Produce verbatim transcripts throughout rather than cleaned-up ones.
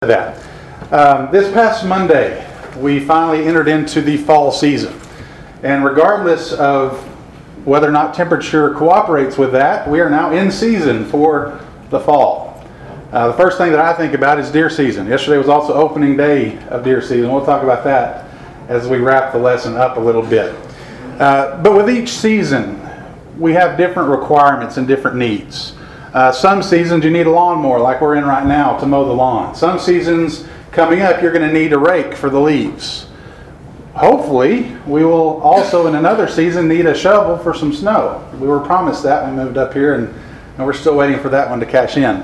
that. Um, this past Monday, we finally entered into the fall season. And regardless of whether or not temperature cooperates with that, we are now in season for the fall. Uh, the first thing that I think about is deer season. Yesterday was also opening day of deer season. We'll talk about that as we wrap the lesson up a little bit. Uh, but with each season, we have different requirements and different needs. Uh, some seasons you need a lawnmower like we're in right now to mow the lawn. Some seasons coming up you're going to need a rake for the leaves. Hopefully we will also in another season need a shovel for some snow. We were promised that when we moved up here and, and we're still waiting for that one to cash in.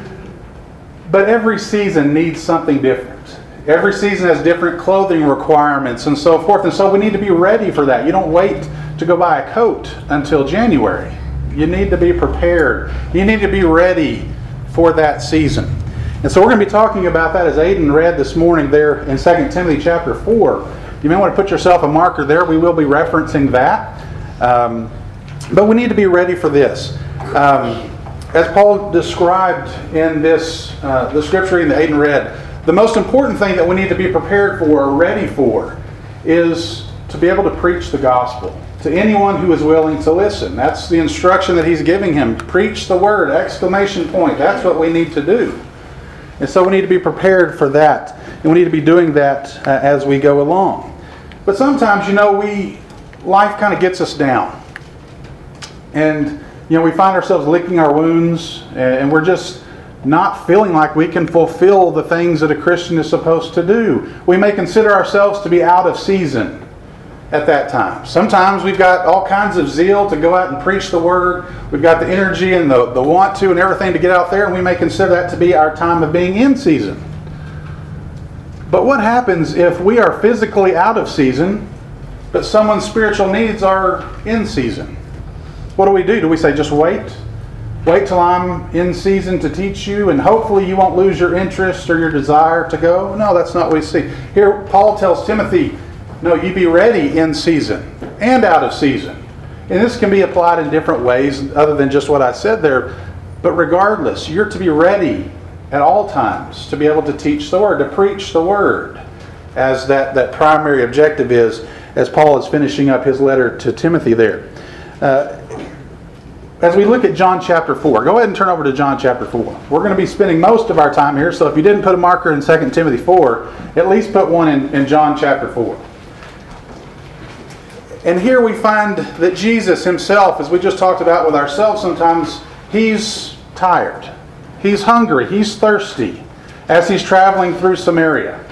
But every season needs something different. Every season has different clothing requirements and so forth, and so we need to be ready for that. You don't wait to go buy a coat until January. You need to be prepared. You need to be ready for that season. And so we're going to be talking about that as Aiden read this morning there in Second Timothy chapter four. You may want to put yourself a marker there. We will be referencing that. Um, but we need to be ready for this. Um, as Paul described in this uh, the scripture that Aiden read, the most important thing that we need to be prepared for or ready for is to be able to preach the gospel to anyone who is willing to listen. That's the instruction that he's giving him. Preach the word, exclamation point. That's what we need to do. And so we need to be prepared for that. And we need to be doing that uh, as we go along. But sometimes, you know, we life kind of gets us down. And, you know, we find ourselves licking our wounds and we're just not feeling like we can fulfill the things that a Christian is supposed to do. We may consider ourselves to be out of season at that time. Sometimes we've got all kinds of zeal to go out and preach the word. We've got the energy and the, the want to and everything to get out there, and we may consider that to be our time of being in season. But what happens if we are physically out of season, but someone's spiritual needs are in season? What do we do? Do we say, just wait? Wait till I'm in season to teach you, and hopefully you won't lose your interest or your desire to go? No, that's not what we see. Here, Paul tells Timothy, no, you be ready in season and out of season. And this can be applied in different ways other than just what I said there. But regardless, you're to be ready at all times to be able to teach the word, to preach the word, as that, that primary objective is, as Paul is finishing up his letter to Timothy there. Uh, as we look at John chapter four, go ahead and turn over to John chapter four. We're going to be spending most of our time here, so if you didn't put a marker in Second Timothy four, at least put one in, in John chapter four. And here we find that Jesus himself, as we just talked about with ourselves sometimes, he's tired. He's hungry. He's thirsty as he's traveling through Samaria.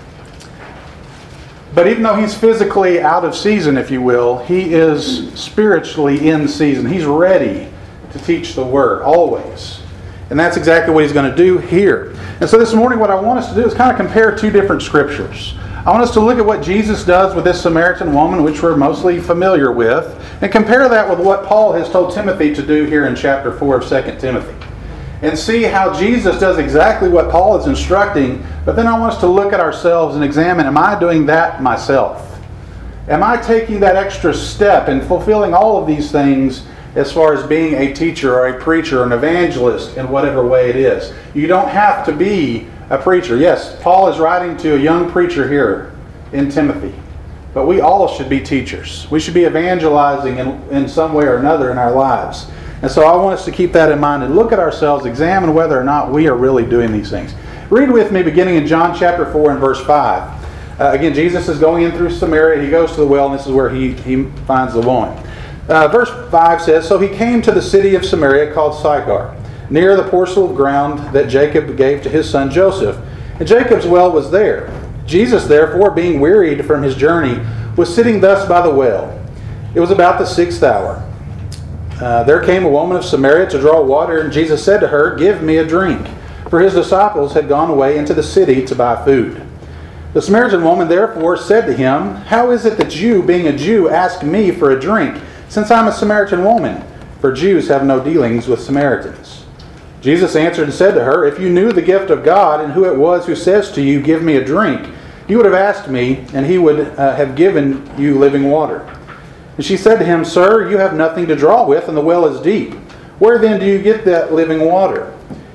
But even though he's physically out of season, if you will, he is spiritually in season. He's ready to teach the word, always. And that's exactly what he's going to do here. And so this morning what I want us to do is kind of compare two different scriptures. I want us to look at what Jesus does with this Samaritan woman, which we're mostly familiar with, and compare that with what Paul has told Timothy to do here in chapter four of Second Timothy. And see how Jesus does exactly what Paul is instructing, but then I want us to look at ourselves and examine, am I doing that myself? Am I taking that extra step in fulfilling all of these things as far as being a teacher or a preacher or an evangelist in whatever way it is? You don't have to be a preacher. Yes, Paul is writing to a young preacher here in Timothy. But we all should be teachers. We should be evangelizing in, in some way or another in our lives. And so I want us to keep that in mind and look at ourselves, examine whether or not we are really doing these things. Read with me beginning in John chapter four and verse five. Uh, again, Jesus is going in through Samaria. He goes to the well, and this is where he, he finds the woman. Uh, verse five says, So he came to the city of Samaria called Sychar, near the parcel of ground that Jacob gave to his son Joseph. And Jacob's well was there. Jesus, therefore, being wearied from his journey, was sitting thus by the well. It was about the sixth hour. Uh, there came a woman of Samaria to draw water, and Jesus said to her, Give me a drink. For his disciples had gone away into the city to buy food. The Samaritan woman therefore said to him, How is it that you, being a Jew, ask me for a drink, since I am a Samaritan woman? For Jews have no dealings with Samaritans. Jesus answered and said to her, If you knew the gift of God and who it was who says to you, Give me a drink, you would have asked me, and he would uh, have given you living water. And she said to him, Sir, you have nothing to draw with, and the well is deep. Where then do you get that living water?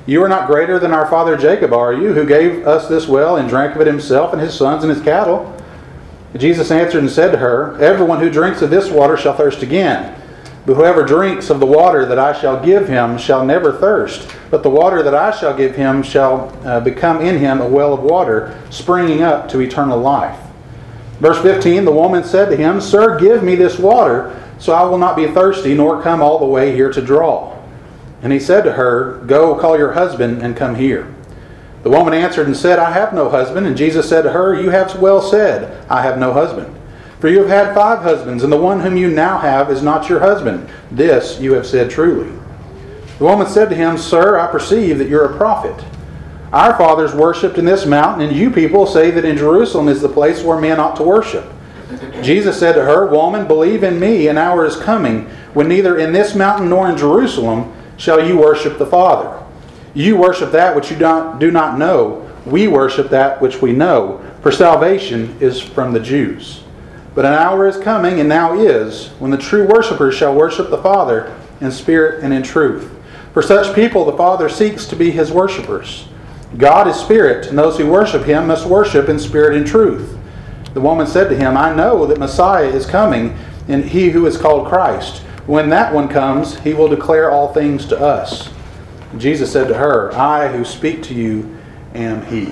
You are not greater than our father Jacob, are you, who gave us this well and drank of it himself and his sons and his cattle? Jesus answered and said to her, Everyone who drinks of this water shall thirst again. But whoever drinks of the water that I shall give him shall never thirst. But the water that I shall give him shall uh, become in him a well of water, springing up to eternal life. Verse fifteen, the woman said to him, Sir, give me this water, so I will not be thirsty, nor come all the way here to draw. And he said to her, Go, call your husband, and come here. The woman answered and said, I have no husband. And Jesus said to her, You have well said, I have no husband. For you have had five husbands, and the one whom you now have is not your husband. This you have said truly. The woman said to him, Sir, I perceive that you're a prophet. Our fathers worshipped in this mountain, and you people say that in Jerusalem is the place where men ought to worship. Jesus said to her, Woman, believe in me, an hour is coming, when neither in this mountain nor in Jerusalem shall you worship the Father. You worship that which you don't, do not know. We worship that which we know, for salvation is from the Jews. But an hour is coming, and now is, when the true worshipers shall worship the Father in spirit and in truth. For such people the Father seeks to be his worshipers. God is spirit, and those who worship him must worship in spirit and truth. The woman said to him, I know that Messiah is coming, and he who is called Christ. When that one comes, he will declare all things to us. Jesus said to her, I who speak to you am he.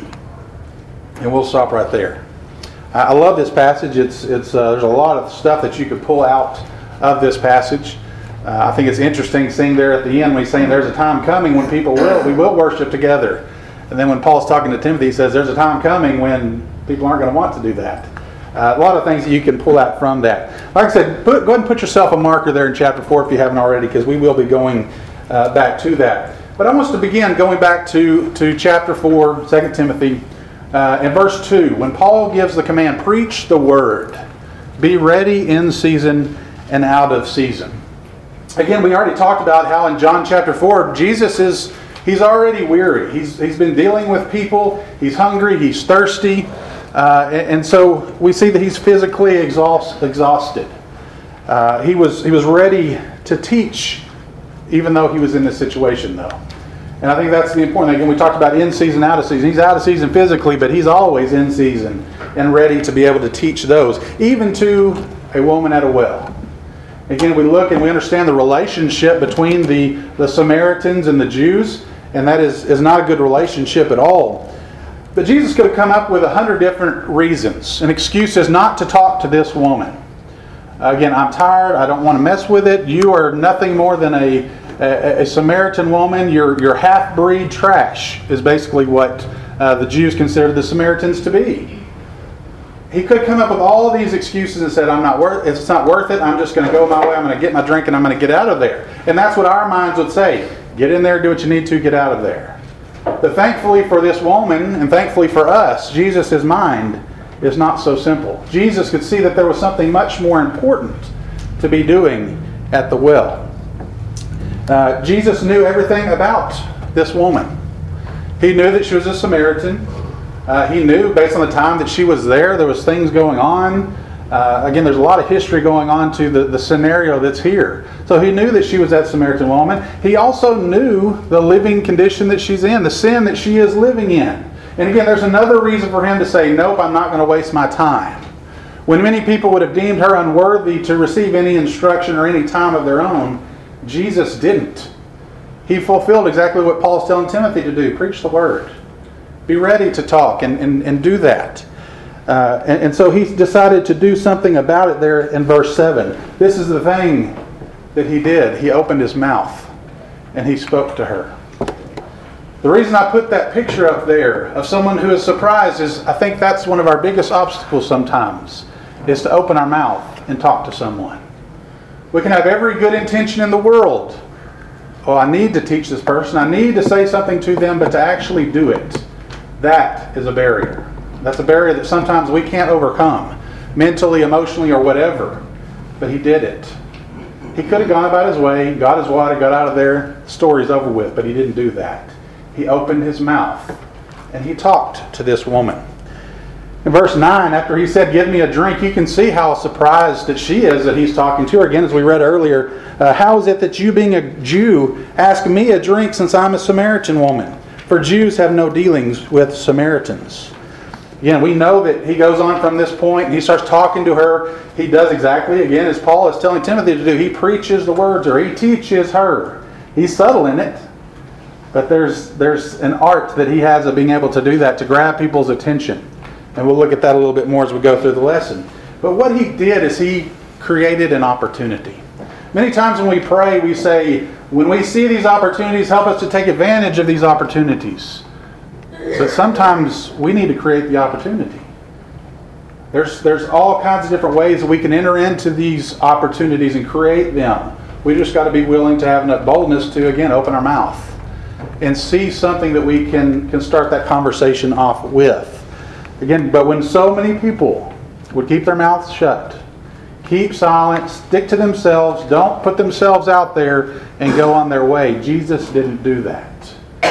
And we'll stop right there. I love this passage. It's it's uh, there's a lot of stuff that you could pull out of this passage. Uh, I think it's interesting seeing there at the end when he's saying there's a time coming when people will we will worship together. And then when Paul's talking to Timothy, he says there's a time coming when people aren't going to want to do that. Uh, a lot of things that you can pull out from that. Like I said, put, go ahead and put yourself a marker there in chapter four if you haven't already, because we will be going uh, back to that. But I want us to begin going back to, to chapter four, Second Timothy, uh, and verse two. When Paul gives the command, preach the word. Be ready in season and out of season. Again, we already talked about how in John chapter four, Jesus is, he's already weary. He's, he's been dealing with people. He's hungry. He's thirsty. Uh, and, and so we see that he's physically exhaust, exhausted. Uh, he was he was ready to teach, even though he was in this situation, though. And I think that's the important thing. Again, we talked about in season, out of season. He's out of season physically, but he's always in season and ready to be able to teach those, even to a woman at a well. Again, we look and we understand the relationship between the, the Samaritans and the Jews, and that is, is not a good relationship at all. But Jesus could have come up with a hundred different reasons and excuses not to talk to this woman. Again, I'm tired. I don't want to mess with it. You are nothing more than a, a, a Samaritan woman. You're, you're half-breed trash is basically what uh, the Jews considered the Samaritans to be. He could come up with all of these excuses and said, I'm not worth it's not worth it. I'm just going to go my way. I'm going to get my drink and I'm going to get out of there. And that's what our minds would say. Get in there, do what you need to, get out of there. But thankfully for this woman, and thankfully for us, Jesus' mind is not so simple. Jesus could see that there was something much more important to be doing at the well. Uh, Jesus knew everything about this woman. He knew that she was a Samaritan. Uh, he knew, based on the time that she was there, there was things going on. Uh, again, there's a lot of history going on to the, the scenario that's here. So he knew that she was that Samaritan woman. He also knew the living condition that she's in, the sin that she is living in. And again, there's another reason for him to say, nope, I'm not going to waste my time. When many people would have deemed her unworthy to receive any instruction or any time of their own, Jesus didn't. He fulfilled exactly what Paul's telling Timothy to do. Preach the word. Be ready to talk and, and, and do that. Uh, and, and so he decided to do something about it there in verse seven. This is the thing that he did. He opened his mouth and he spoke to her. The reason I put that picture up there of someone who is surprised is I think that's one of our biggest obstacles sometimes, is to open our mouth and talk to someone. We can have every good intention in the world. Oh, I need to teach this person. I need to say something to them, but to actually do it, that is a barrier. That's a barrier that sometimes we can't overcome, mentally, emotionally, or whatever. But he did it. He could have gone about his way, got his water, got out of there, the story's over with, but he didn't do that. He opened his mouth and he talked to this woman. In verse nine, after he said, give me a drink, you can see how surprised that she is that he's talking to her. Again, as we read earlier, uh, how is it that you, being a Jew, ask me a drink since I'm a Samaritan woman? For Jews have no dealings with Samaritans. Again, we know that he goes on from this point and he starts talking to her. He does exactly, again, as Paul is telling Timothy to do. He preaches the words, or he teaches her. He's subtle in it. But there's there's an art that he has of being able to do that, to grab people's attention. And we'll look at that a little bit more as we go through the lesson. But what he did is he created an opportunity. Many times when we pray, we say, when we see these opportunities, help us to take advantage of these opportunities. But sometimes we need to create the opportunity. There's, there's all kinds of different ways that we can enter into these opportunities and create them. We just got to be willing to have enough boldness to, again, open our mouth and see something that we can, can start that conversation off with. Again, but when so many people would keep their mouths shut, keep silent, stick to themselves, don't put themselves out there and go on their way, Jesus didn't do that.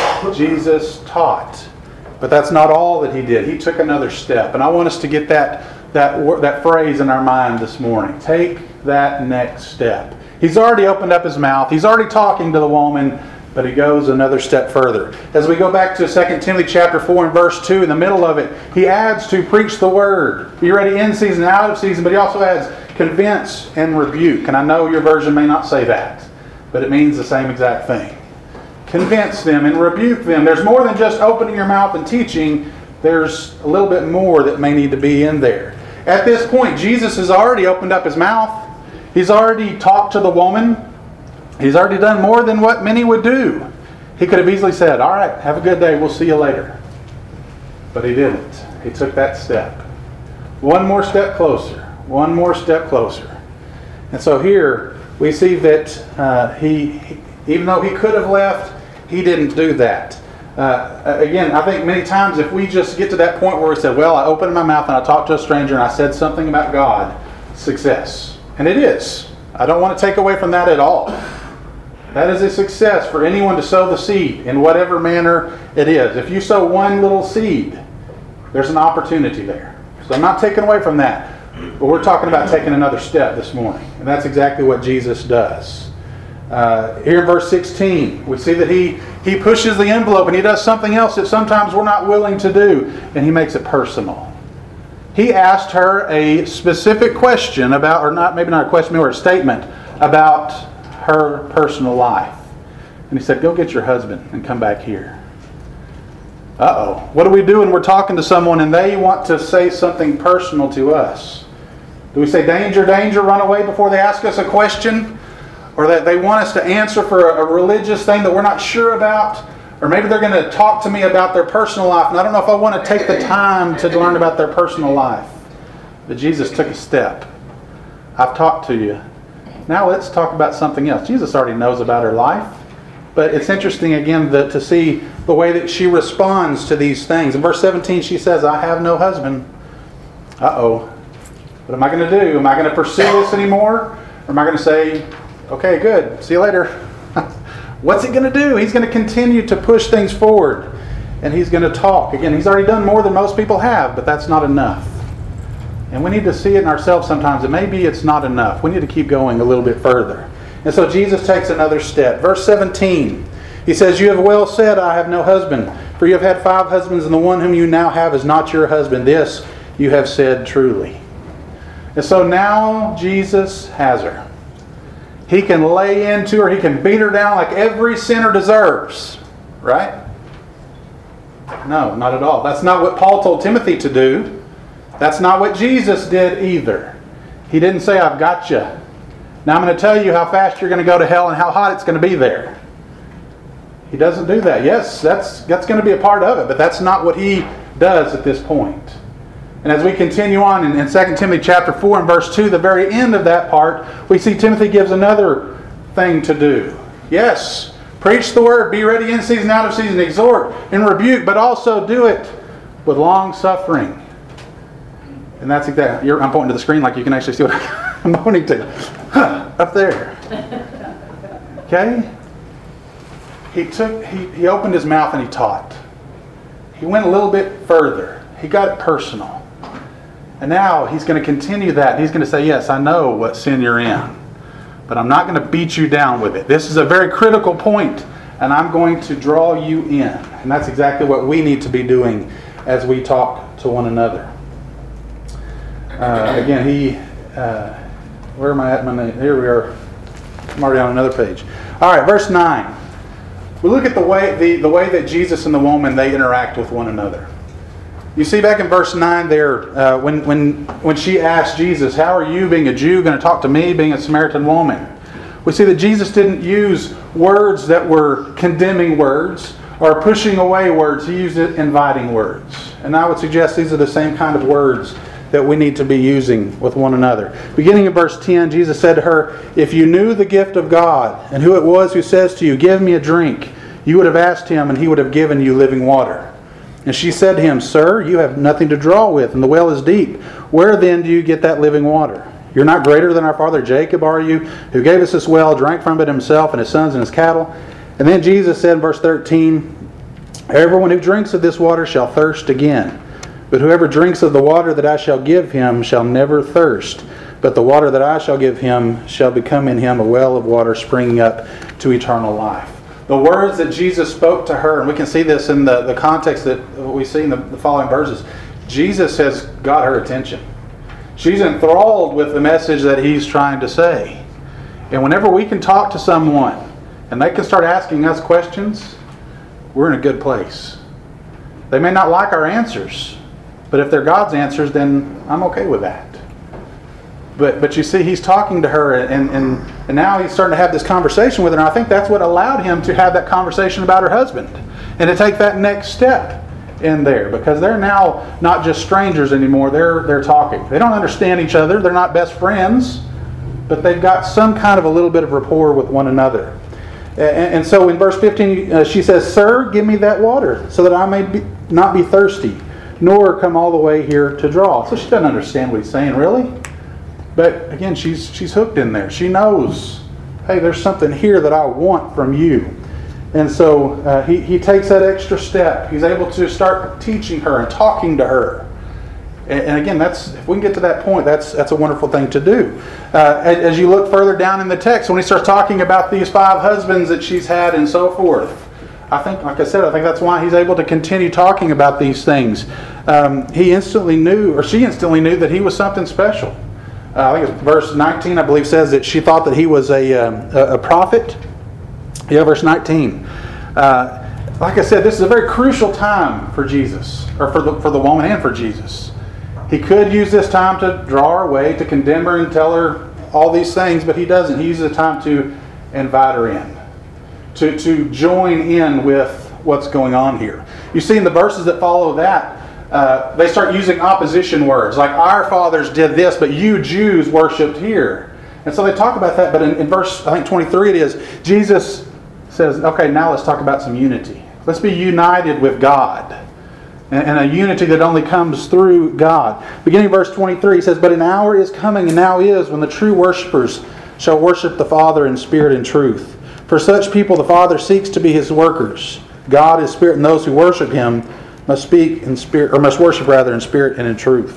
Jesus taught. But that's not all that he did. He took another step. And I want us to get that, that, that phrase in our mind this morning. Take that next step. He's already opened up his mouth. He's already talking to the woman. But he goes another step further. As we go back to Second Timothy chapter four and verse two, in the middle of it, he adds to preach the word. Be ready in season, out of season, but he also adds convince and rebuke. And I know your version may not say that, but it means the same exact thing. Convince them and rebuke them. There's more than just opening your mouth and teaching. There's a little bit more that may need to be in there. At this point, Jesus has already opened up his mouth. He's already talked to the woman. He's already done more than what many would do. He could have easily said, all right, have a good day, we'll see you later. But he didn't. He took that step. One more step closer. One more step closer. And so here we see that uh, he, he, even though he could have left, he didn't do that. Uh, again, I think many times if we just get to that point where we said, well, I opened my mouth and I talked to a stranger and I said something about God, success. And it is. I don't want to take away from that at all. That is a success for anyone to sow the seed in whatever manner it is. If you sow one little seed, there's an opportunity there. So I'm not taking away from that. But we're talking about taking another step this morning. And that's exactly what Jesus does. Uh, here in verse sixteen, we see that he, he pushes the envelope and he does something else that sometimes we're not willing to do. And he makes it personal. He asked her a specific question about, or not, maybe not a question, or a statement about her personal life. And he said, go get your husband and come back here. Uh-oh. What do we do when we're talking to someone and they want to say something personal to us? Do we say, danger, danger, run away before they ask us a question? Or that they want us to answer for a, a religious thing that we're not sure about? Or maybe they're going to talk to me about their personal life, and I don't know if I want to take the time to learn about their personal life. But Jesus took a step. I've talked to you. Now let's talk about something else. Jesus already knows about her life. But it's interesting, again, the, to see the way that she responds to these things. In verse seventeen, she says, I have no husband. Uh-oh. What am I going to do? Am I going to pursue this anymore? Or am I going to say, okay, good, see you later? What's he going to do? He's going to continue to push things forward. And he's going to talk. Again, he's already done more than most people have, but that's not enough. And we need to see it in ourselves sometimes that maybe it's not enough. We need to keep going a little bit further. And so Jesus takes another step. Verse seventeen, he says, you have well said, I have no husband. For you have had five husbands, and the one whom you now have is not your husband. This you have said truly. And so now Jesus has her. He can lay into her. He can beat her down like every sinner deserves. Right? No, not at all. That's not what Paul told Timothy to do. That's not what Jesus did either. He didn't say, I've got you. Now I'm going to tell you how fast you're going to go to hell and how hot it's going to be there. He doesn't do that. Yes, that's, that's going to be a part of it, but that's not what he does at this point. And as we continue on in, in Second Timothy chapter four and verse two, the very end of that part, we see Timothy gives another thing to do. Yes, preach the word, be ready in season, out of season, exhort and rebuke, but also do it with long suffering. And that's exactly, you're, I'm pointing to the screen like you can actually see what I'm pointing to. Huh, up there. Okay? He took, he, he opened his mouth and he taught. He went a little bit further. He got it personal. And now he's going to continue that. He's going to say, yes, I know what sin you're in, but I'm not going to beat you down with it. This is a very critical point, and I'm going to draw you in. And that's exactly what we need to be doing as we talk to one another. Uh, again, he, uh, where am I at? My name? Here we are. I'm already on another page. All right, verse nine. We look at the way the, the way that Jesus and the woman, they interact with one another. You see back in verse nine there, uh, when, when, when she asked Jesus, how are you, being a Jew, going to talk to me, being a Samaritan woman? We see that Jesus didn't use words that were condemning words or pushing away words. He used inviting words. And I would suggest these are the same kind of words that we need to be using with one another. Beginning in verse ten, Jesus said to her, if you knew the gift of God and who it was who says to you, give me a drink, you would have asked him and he would have given you living water. And she said to him, sir, you have nothing to draw with, and the well is deep. Where then do you get that living water? You're not greater than our father Jacob, are you, who gave us this well, drank from it himself and his sons and his cattle? And then Jesus said in verse thirteen, everyone who drinks of this water shall thirst again. But whoever drinks of the water that I shall give him shall never thirst. But the water that I shall give him shall become in him a well of water springing up to eternal life. The words that Jesus spoke to her, and we can see this in the, the context that we see in the, the following verses, Jesus has got her attention. She's enthralled with the message that he's trying to say. And whenever we can talk to someone and they can start asking us questions, we're in a good place. They may not like our answers, but if they're God's answers, then I'm okay with that. But but you see, he's talking to her, and, and, and now he's starting to have this conversation with her. And I think that's what allowed him to have that conversation about her husband and to take that next step in there, because they're now not just strangers anymore. They're they're talking. They don't understand each other. They're not best friends, but they've got some kind of a little bit of rapport with one another. And, and so in verse fifteen, uh, she says, "Sir, give me that water, so that I may be, not be thirsty, nor come all the way here to draw." So she doesn't understand what he's saying, really. But again, she's she's hooked in there. She knows, hey, there's something here that I want from you. And so uh, he, he takes that extra step. He's able to start teaching her and talking to her. And, and again, that's if we can get to that point, that's that's a wonderful thing to do. Uh, as, as you look further down in the text, when he starts talking about these five husbands that she's had and so forth, I think, like I said, I think that's why he's able to continue talking about these things. Um, he instantly knew, or she instantly knew, that he was something special. Uh, I think it's verse nineteen, I believe, says that she thought that he was a, um, a, a prophet. Yeah, verse nineteen. Uh, like I said, this is a very crucial time for Jesus, or for the, for the woman and for Jesus. He could use this time to draw her away, to condemn her and tell her all these things, but he doesn't. He uses the time to invite her in, to, to join in with what's going on here. You see in the verses that follow that, Uh, they start using opposition words, like our fathers did this, but you Jews worshipped here. And so they talk about that, but in, in verse, I think twenty-three it is, Jesus says, okay, now let's talk about some unity. Let's be united with God. And, and a unity that only comes through God. Beginning verse twenty-three, he says, but an hour is coming, and now is, when the true worshipers shall worship the Father in spirit and truth. For such people the Father seeks to be his workers. God is spirit, and those who worship him must speak in spirit, or must worship rather in spirit and in truth.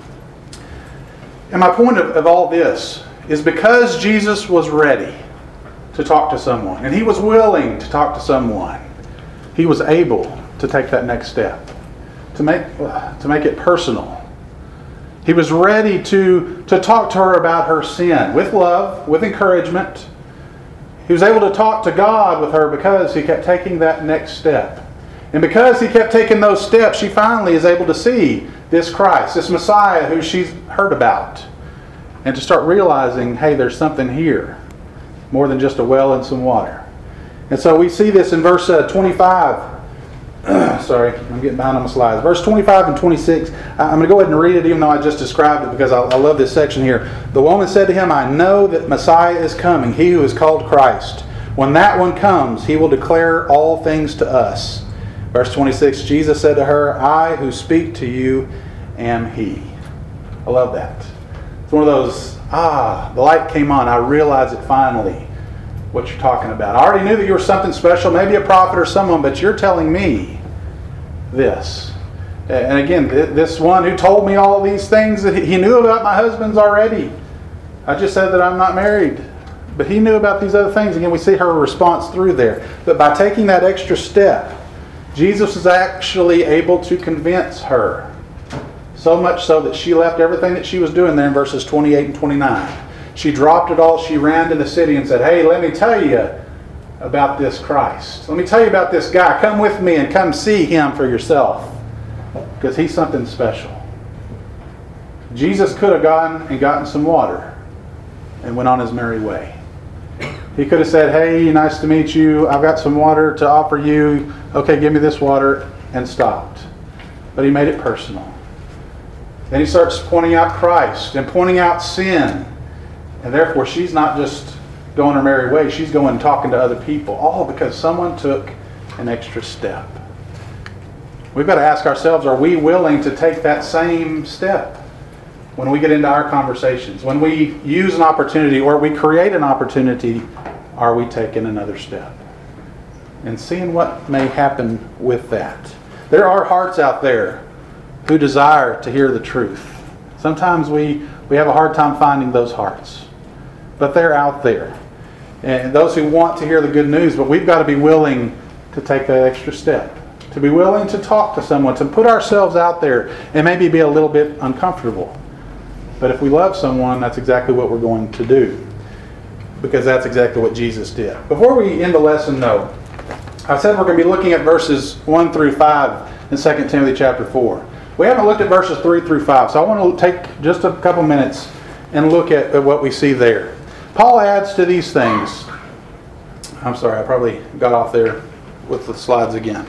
And my point of, of all this is because Jesus was ready to talk to someone, and he was willing to talk to someone, he was able to take that next step, to make to make it personal. He was ready to, to talk to her about her sin with love, with encouragement. He was able to talk to God with her because he kept taking that next step. And because he kept taking those steps, she finally is able to see this Christ, this Messiah who she's heard about. And to start realizing, hey, there's something here, more than just a well and some water. And so we see this in verse uh, twenty-five. Sorry, I'm getting behind on my slides. Verse twenty-five and twenty-six. I'm going to go ahead and read it even though I just described it because I, I love this section here. The woman said to him, I know that Messiah is coming, he who is called Christ. When that one comes, he will declare all things to us. Verse twenty-six, Jesus said to her, I who speak to you am he. I love that. It's one of those, ah, the light came on. I realized it finally, what you're talking about. I already knew that you were something special, maybe a prophet or someone, but you're telling me this. And again, this one who told me all these things that he knew about my husband's already. I just said that I'm not married. But he knew about these other things. Again, we see her response through there. But by taking that extra step, Jesus was actually able to convince her. So much so that she left everything that she was doing there in verses twenty-eight and twenty-nine. She dropped it all. She ran to the city and said, hey, let me tell you about this Christ. Let me tell you about this guy. Come with me and come see him for yourself. Because he's something special. Jesus could have gone and gotten some water and went on his merry way. He could have said, hey, nice to meet you. I've got some water to offer you. Okay, give me this water, and stopped. But he made it personal. Then he starts pointing out Christ and pointing out sin. And therefore, she's not just going her merry way. She's going and talking to other people. All because someone took an extra step. We've got to ask ourselves, are we willing to take that same step when we get into our conversations? When we use an opportunity or we create an opportunity, are we taking another step? And seeing what may happen with that. There are hearts out there who desire to hear the truth. Sometimes we, we have a hard time finding those hearts. But they're out there. And those who want to hear the good news, but we've got to be willing to take that extra step. To be willing to talk to someone, to put ourselves out there and maybe be a little bit uncomfortable. But if we love someone, that's exactly what we're going to do. Because that's exactly what Jesus did. Before we end the lesson, though, I said we're going to be looking at verses one through five in Second Timothy chapter four. We haven't looked at verses three through five, so I want to take just a couple minutes and look at, at what we see there. Paul adds to these things. I'm sorry, I probably got off there with the slides again.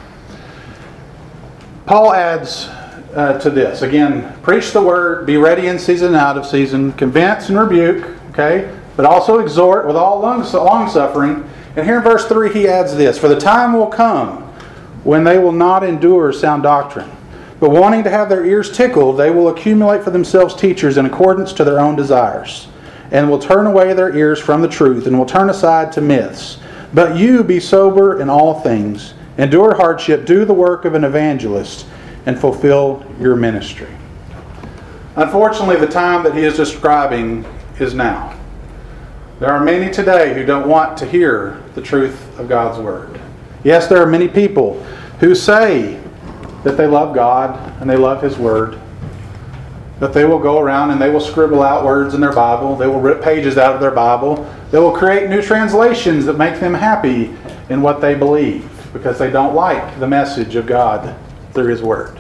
Paul adds uh, to this. Again, preach the word, be ready in season and out of season, convince and rebuke, okay, but also exhort with all long, long suffering. And here in verse three he adds this, for the time will come when they will not endure sound doctrine, but wanting to have their ears tickled, they will accumulate for themselves teachers in accordance to their own desires, and will turn away their ears from the truth, and will turn aside to myths. But you be sober in all things, endure hardship, do the work of an evangelist, and fulfill your ministry. Unfortunately, the time that he is describing is now. There are many today who don't want to hear the truth of God's Word. Yes, there are many people who say that they love God and they love His Word, but they will go around and they will scribble out words in their Bible. They will rip pages out of their Bible. They will create new translations that make them happy in what they believe, because they don't like the message of God through His Word.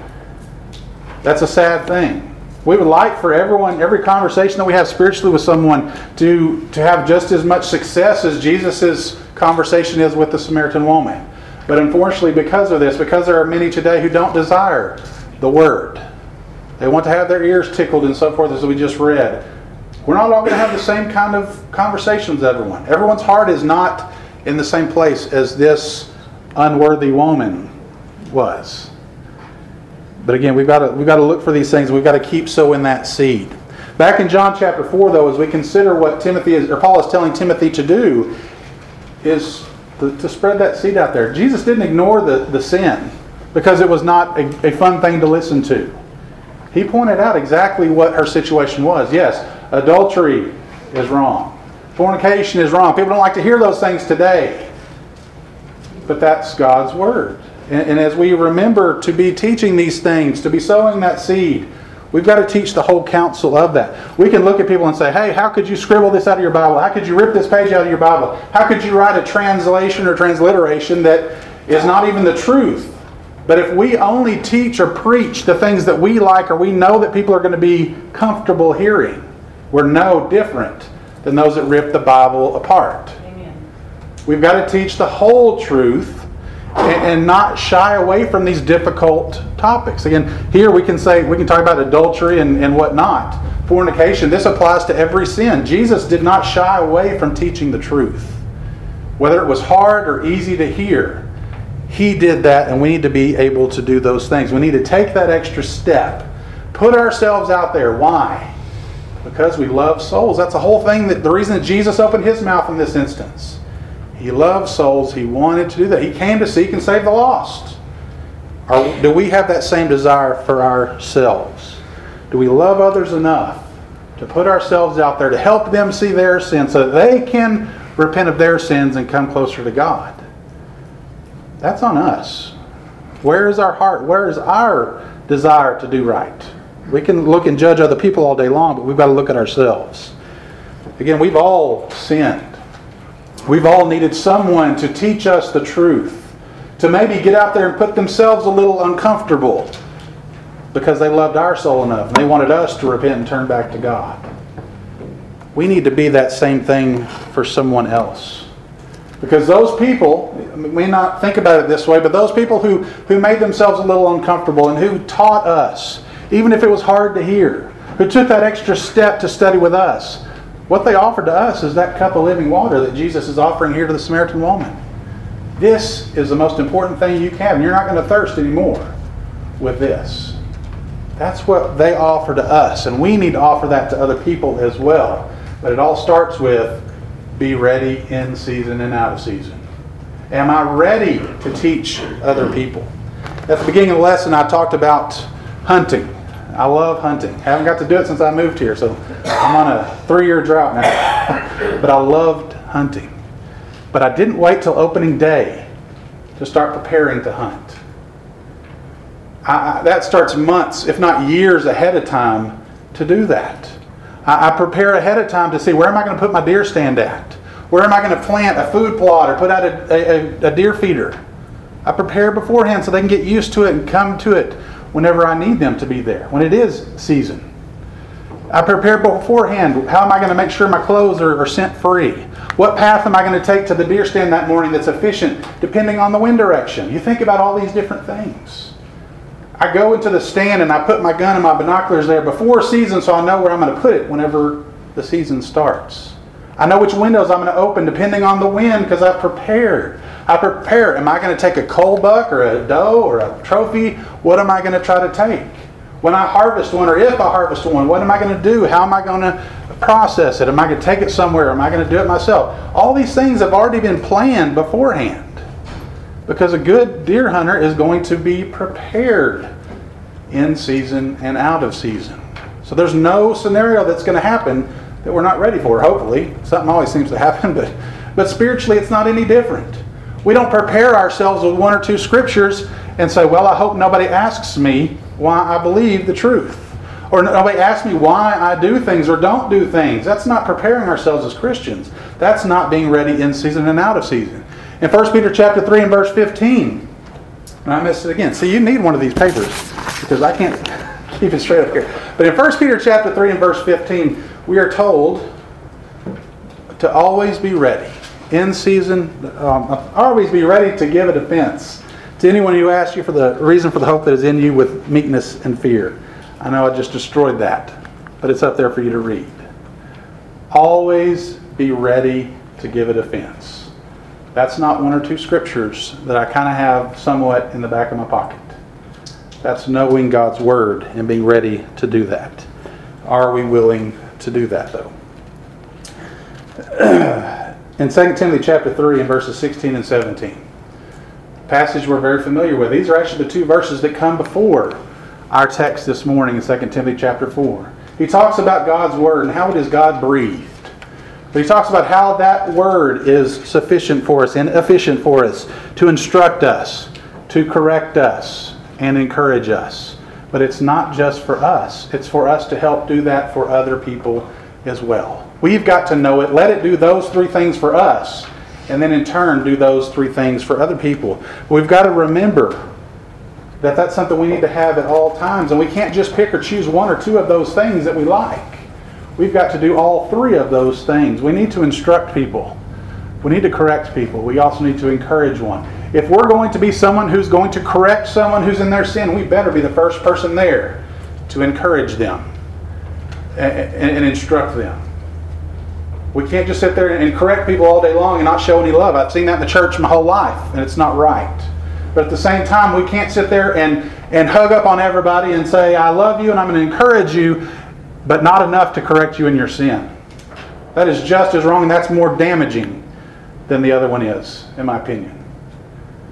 That's a sad thing. We would like for everyone, every conversation that we have spiritually with someone to, to have just as much success as Jesus' conversation is with the Samaritan woman. But unfortunately, because of this, because there are many today who don't desire the Word, they want to have their ears tickled and so forth, as we just read. We're not all going to have the same kind of conversations with everyone. Everyone's heart is not in the same place as this unworthy woman was. But again, we've got to we've got to look for these things. We've got to keep sowing that seed. Back in John chapter four, though, as we consider what Timothy is, or Paul is telling Timothy to do, is to, to spread that seed out there. Jesus didn't ignore the, the sin because it was not a, a fun thing to listen to. He pointed out exactly what her situation was. Yes, adultery is wrong. Fornication is wrong. People don't like to hear those things today. But that's God's Word. And, and as we remember to be teaching these things, to be sowing that seed, we've got to teach the whole counsel of that. We can look at people and say, hey, how could you scribble this out of your Bible? How could you rip this page out of your Bible? How could you write a translation or transliteration that is not even the truth? But if we only teach or preach the things that we like or we know that people are going to be comfortable hearing, we're no different than those that rip the Bible apart. Amen. We've got to teach the whole truth and, and not shy away from these difficult topics. Again, here we can say, we can talk about adultery and, and whatnot. Fornication, this applies to every sin. Jesus did not shy away from teaching the truth. Whether it was hard or easy to hear, He did that, and we need to be able to do those things. We need to take that extra step. Put ourselves out there. Why? Because we love souls. That's the whole thing. That the reason that Jesus opened His mouth in this instance. He loved souls. He wanted to do that. He came to seek and save the lost. Or do we have that same desire for ourselves? Do we love others enough to put ourselves out there to help them see their sins so that they can repent of their sins and come closer to God? That's on us. Where is our heart? Where is our desire to do right? We can look and judge other people all day long, but we've got to look at ourselves. Again, we've all sinned. We've all needed someone to teach us the truth, to maybe get out there and put themselves a little uncomfortable because they loved our soul enough and they wanted us to repent and turn back to God. We need to be that same thing for someone else. Because those people, we may not think about it this way, but those people who, who made themselves a little uncomfortable and who taught us, even if it was hard to hear, who took that extra step to study with us, what they offered to us is that cup of living water that Jesus is offering here to the Samaritan woman. This is the most important thing you can have, and you're not going to thirst anymore with this. That's what they offer to us, and we need to offer that to other people as well. But it all starts with be ready in season and out of season. Am I ready to teach other people? At the beginning of the lesson, I talked about hunting. I love hunting. Haven't got to do it since I moved here, so I'm on a three-year drought now. But I loved hunting. But I didn't wait till opening day to start preparing to hunt. I, I, that starts months, if not years ahead of time to do that. I, I prepare ahead of time to see where am I going to put my deer stand at? Where am I going to plant a food plot or put out a, a, a deer feeder? I prepare beforehand so they can get used to it and come to it whenever I need them to be there, when it is season. I prepare beforehand. How am I going to make sure my clothes are, are scent free? What path am I going to take to the deer stand that morning that's efficient depending on the wind direction? You think about all these different things. I go into the stand and I put my gun and my binoculars there before season so I know where I'm going to put it whenever the season starts. I know which windows I'm going to open depending on the wind because I've prepared. I prepare. Am I going to take a cull buck or a doe or a trophy? What am I going to try to take? When I harvest one or if I harvest one, what am I going to do? How am I going to process it? Am I going to take it somewhere? Am I going to do it myself? All these things have already been planned beforehand because a good deer hunter is going to be prepared in season and out of season. So there's no scenario that's going to happen that we're not ready for, hopefully. Something always seems to happen, but, but spiritually it's not any different. We don't prepare ourselves with one or two scriptures and say, well, I hope nobody asks me why I believe the truth. Or nobody asks me why I do things or don't do things. That's not preparing ourselves as Christians. That's not being ready in season and out of season. In First Peter chapter three and verse fifteen, and I missed it again. See, you need one of these papers because I can't keep it straight up here. But in First Peter chapter three and verse fifteen, we are told to always be ready. In season, um, always be ready to give a defense to anyone who asks you for the reason for the hope that is in you with meekness and fear. I know I just destroyed that, but it's up there for you to read. Always be ready to give a defense. That's not one or two scriptures that I kind of have somewhat in the back of my pocket. That's knowing God's Word and being ready to do that. Are we willing to do that, though? In Second Timothy chapter three and verses sixteen and seventeen, passage we're very familiar with. These are actually the two verses that come before our text this morning in Second Timothy chapter four. He talks about God's Word and how it is God breathed. But he talks about how that Word is sufficient for us and efficient for us to instruct us, to correct us, and encourage us. But it's not just for us. It's for us to help do that for other people as well. We've got to know it. Let it do those three things for us. And then in turn do those three things for other people. We've got to remember that that's something we need to have at all times. And we can't just pick or choose one or two of those things that we like. We've got to do all three of those things. We need to instruct people. We need to correct people. We also need to encourage one. If we're going to be someone who's going to correct someone who's in their sin, we better be the first person there to encourage them and, and, and instruct them. We can't just sit there and correct people all day long and not show any love. I've seen that in the church my whole life, and it's not right. But at the same time, we can't sit there and, and hug up on everybody and say, I love you and I'm going to encourage you, but not enough to correct you in your sin. That is just as wrong, and that's more damaging than the other one is, in my opinion.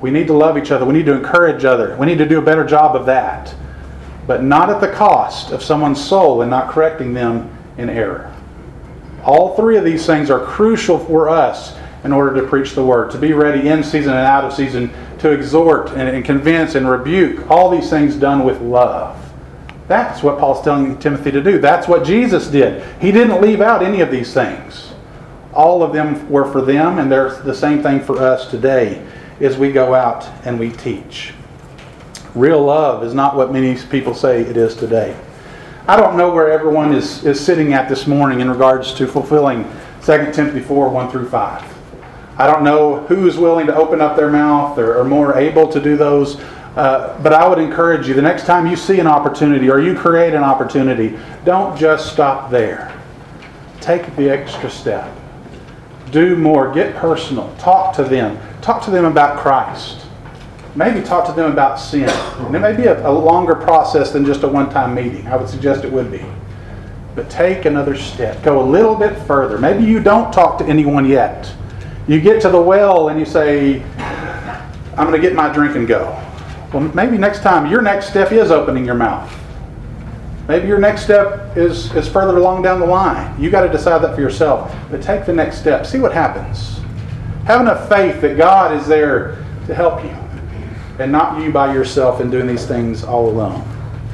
We need to love each other. We need to encourage other. We need to do a better job of that. But not at the cost of someone's soul and not correcting them in error. All three of these things are crucial for us in order to preach the Word, to be ready in season and out of season, to exhort and, and convince and rebuke. All these things done with love. That's what Paul's telling Timothy to do. That's what Jesus did. He didn't leave out any of these things. All of them were for them, and they're the same thing for us today as we go out and we teach. Real love is not what many people say it is today. I don't know where everyone is, is sitting at this morning in regards to fulfilling Second Timothy four, one through five. I don't know who is willing to open up their mouth or are more able to do those. Uh, but I would encourage you, the next time you see an opportunity or you create an opportunity, don't just stop there. Take the extra step. Do more. Get personal. Talk to them. Talk to them about Christ. Maybe talk to them about sin. And it may be a, a longer process than just a one-time meeting. I would suggest it would be. But take another step. Go a little bit further. Maybe you don't talk to anyone yet. You get to the well and you say, I'm going to get my drink and go. Well, maybe next time your next step is opening your mouth. Maybe your next step is, is further along down the line. You got to decide that for yourself. But take the next step. See what happens. Have enough faith that God is there to help you. And not you by yourself in doing these things all alone.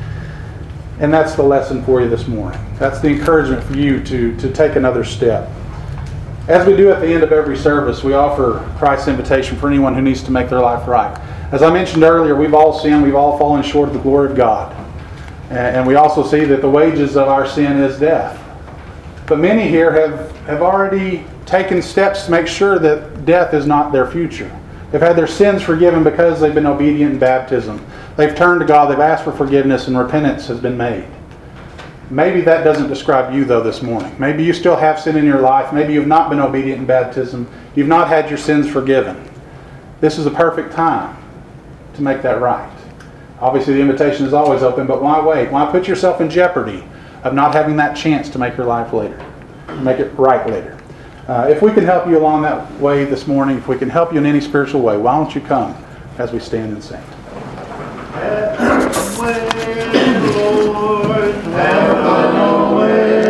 And that's the lesson for you this morning. That's the encouragement for you to, to take another step. As we do at the end of every service, we offer Christ's invitation for anyone who needs to make their life right. As I mentioned earlier, we've all sinned. We've all fallen short of the glory of God. And we also see that the wages of our sin is death. But many here have, have already taken steps to make sure that death is not their future. They've had their sins forgiven because they've been obedient in baptism. They've turned to God. They've asked for forgiveness and repentance has been made. Maybe that doesn't describe you, though, this morning. Maybe you still have sin in your life. Maybe you've not been obedient in baptism. You've not had your sins forgiven. This is a perfect time to make that right. Obviously, the invitation is always open, but why wait? Why put yourself in jeopardy of not having that chance to make your life later, make it right later? Uh, if we can help you along that way this morning, if we can help you in any spiritual way, why don't you come as we stand and sing?